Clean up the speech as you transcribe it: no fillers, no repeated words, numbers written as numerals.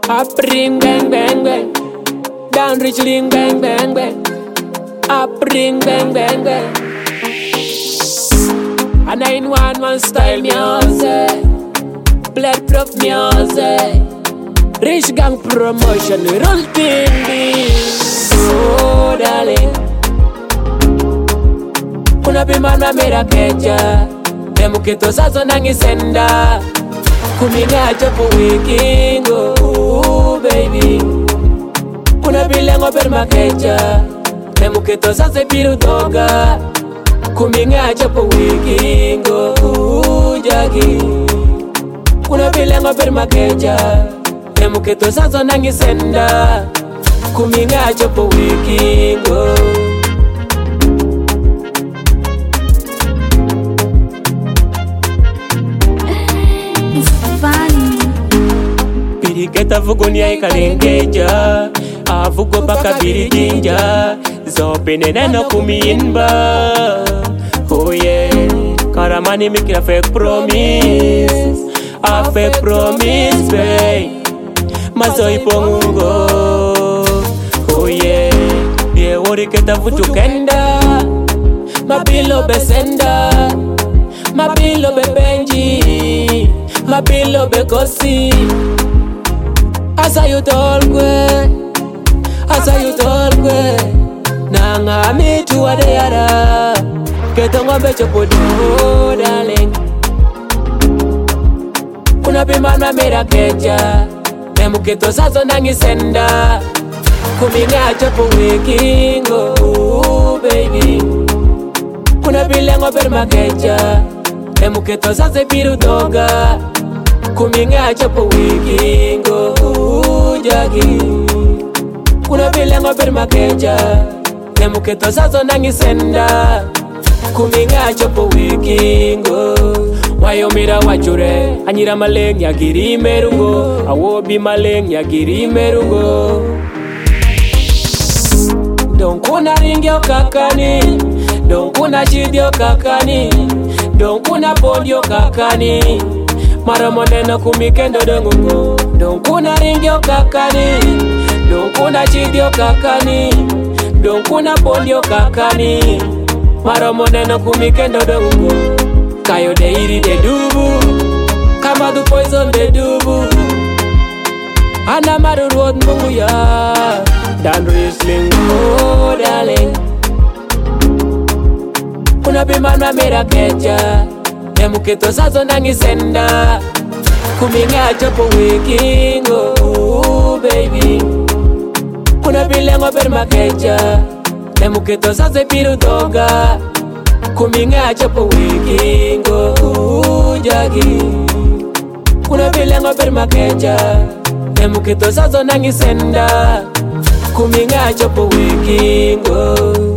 Up ring bang bang bang, down reach ring bang bang bang. Up ring bang bang bang. A 911 style music, bloodproof music, rich gang promotion, roll thing. Oh darling, kuna bimana mera keja, emukito sazo nangisenda, kuminga chapu wikingo, baby. Kuna bilengo perma keja, emukito sazo biru doga, kuminga chapu wikingo, jagi. Kuna bilengo perma keja, emukito sazo nangisenda, kuminga chapu wikingo. Piriketa vugonia ikalengeja, avugo baka birijinja, zopene neno kumiinba. Oh yeah, karamani mikira fake promise, a fake promise babe, mazo ipongo. Oh yeah, ye oriketa vutukenda, mabilo besenda, mabilo bebenji, mabilo bekosi. Asa you told kwe, nanga mi tuwa de yara, ketongo becho podo darling. Kuna bimana mera keja, emukito sazo nangisenda, kuminga chapo wikingo, baby. Kuna bilengo perma keja, emukito sazo biru doga, kuminga chapo wikingo, jagi. Kuna bilengo perma keja, emukito sazo nangisenda, kuminga chapo wikingo. Wayomira wachure, anyira maleng ya giri merungo, awobi maleng ya giri merungo. Don't kuna ringyo kakani, don't kuna shidio kakani, don't kuna podio kakani, maramonena kumikendo dengungo. Don't kuna ringyo kakani, don't kuna shidio kakani, don't kuna podio kakani, maramonena kumikendo dengungo. Kayo de iri de dubu, kama du poison de dubu. Ana maru road mungu ya, dan wrestling, oh darling. Kuna bimana mera keja, emukito sazo nangisenda, kuminga chapo wikingo, baby. Kuna bilengo perma keja, emukito sazo biru doga, kuminga chapo wikingo, jagi. Kuna bilengo perma keja, emukito sazo nangisenda, kuminga chapo wikingo.